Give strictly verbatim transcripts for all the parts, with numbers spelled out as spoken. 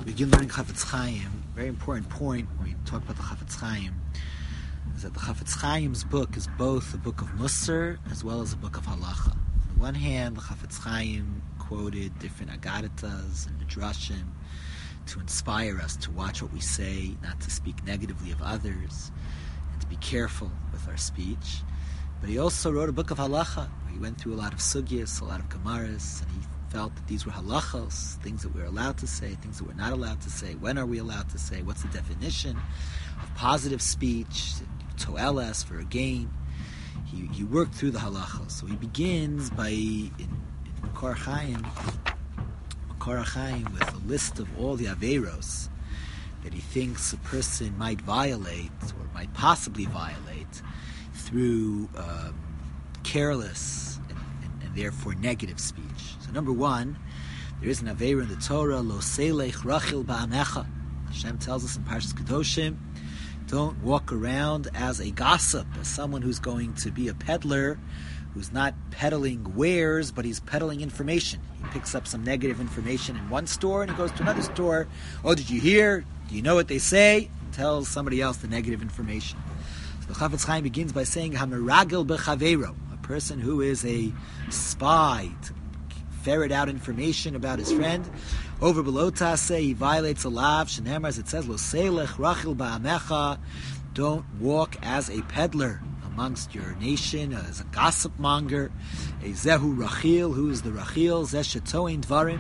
begin learning Chafetz Chaim, very important point when we talk about the Chafetz Chaim, is that the Chafetz Chaim's book is both a book of Musar as well as a book of Halacha. On the one hand, the Chafetz Chaim quoted different Agaritas and Midrashim to inspire us to watch what we say, not to speak negatively of others, and to be careful with our speech. But he also wrote a book of Halacha, where he went through a lot of sugyas, a lot of gemaras, and he felt that these were halachos, things that we're allowed to say, things that we're not allowed to say, when are we allowed to say, what's the definition of positive speech, toelas, for a gain. He, he worked through the halachos. So he begins by, in, in Makor Chaim, Makor Chaim, with a list of all the averos that he thinks a person might violate, or might possibly violate, through um, careless and, and, and therefore negative speech. So number one, there is an aveira in the Torah, lo selech rachil ba'amecha. Hashem tells us in Parshas Kedoshim, don't walk around as a gossip, as someone who's going to be a peddler, who's not peddling wares, but he's peddling information. He picks up some negative information in one store and he goes to another store. Oh, did you hear? Do you know what they say? Tells somebody else the negative information. So the Chafetz Chaim begins by saying, Hameragel b'chaveiro, a person who is a spy, to ferret out information about his friend. Over below Taseh, he violates a lav. Shenemar, as it says, Lo selech rachil ba'amecha, don't walk as a peddler amongst your nation, as a gossip monger. A zehu rachil, who is the rachil? Zeh shetoin dvarim.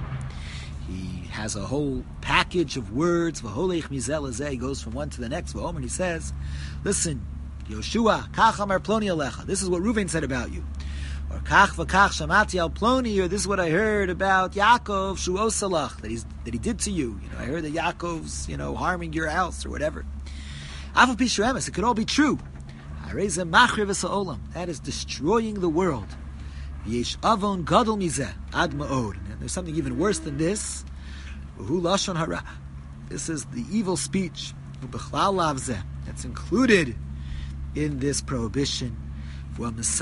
He has a whole package of words. V'holech mizel hazeh, he goes from one to the next. V'omer, and he says, listen, Yoshua, kach amar ploni alecha. This is what Reuven said about you. Or kach v'kach shamati al ploni, or this is what I heard about Yaakov shu osalach, that he's that he did to you. You know, I heard that Yaakov's, you know, harming your house or whatever. Afal pi sheremes, it could all be true. Harei machriv es ha'olam, that is destroying the world. V'yesh avon gadol mizeh ad ma'od, and there's something even worse than this. V'hu lashon hara, this is the evil speech. V'bechlal lav zeh, that's included in this prohibition. If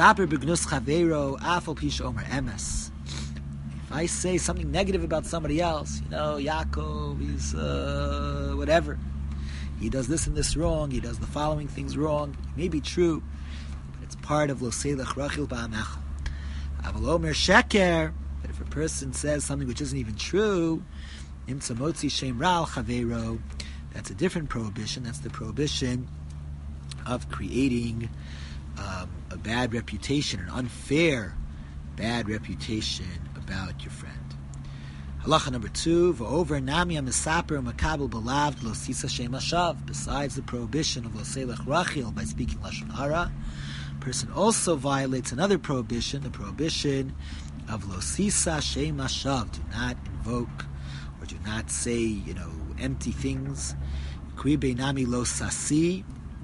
I say something negative about somebody else, you know, Yaakov, he's uh, whatever, he does this and this wrong, he does the following things wrong, it may be true, but it's part of lo selech rachil ba'amecha. Aval omer sheker, but if a person says something which isn't even true, imtza motzi shem ral chaveiro, that's a different prohibition. That's the prohibition of creating um, a bad reputation, an unfair bad reputation about your friend. Halacha number two, v'over nami ha-mesaper makabel b'lav lo sisa shem hashav. Besides the prohibition of lo selech rachil by speaking lashon hara, a person also violates another prohibition, the prohibition of lo sisa shem hashav. Do not invoke or do not say, you know, empty things. Kri beinami lo sasi.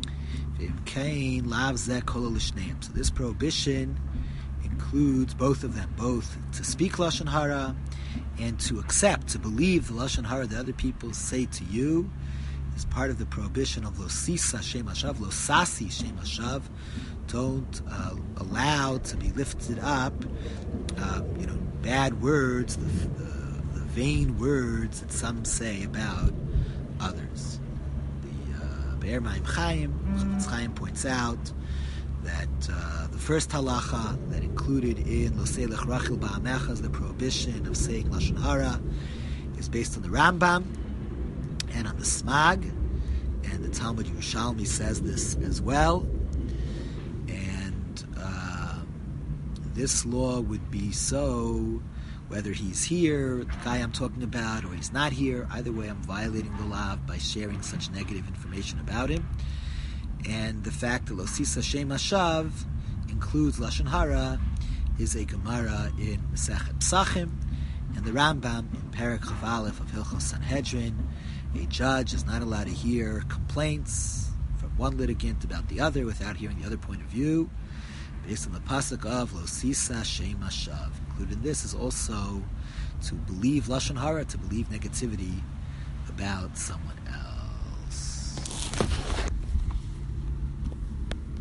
So this prohibition includes both of them, both to speak lashon hara and to accept, to believe the lashon hara that other people say to you is part of the prohibition of lo sisa shem hashav, lo sasi shem hashav. Don't uh, allow to be lifted up, uh, you know, bad words, the, the, the vain words that some say about others. Be'er Ma'im Chaim, Chafetz Chaim points out that uh, the first halacha that included in Lo Selech Rachil Ba'amecha is the prohibition of saying lashon hara is based on the Rambam and on the Smag, and the Talmud Yerushalmi says this as well. And uh, this law would be so whether he's here, the guy I'm talking about, or he's not here. Either way, I'm violating the lav by sharing such negative information about him. And the fact that Lo Sisa Shem Hashav includes lashon hara is a Gemara in Masechet Psachim, and the Rambam in Perek Chav Aleph of Hilchos Sanhedrin. A judge is not allowed to hear complaints from one litigant about the other without hearing the other point of view, based on the pasuk of Lo Sisa Shem Hashav. Included in this is also to believe lashon hara, to believe negativity about someone else.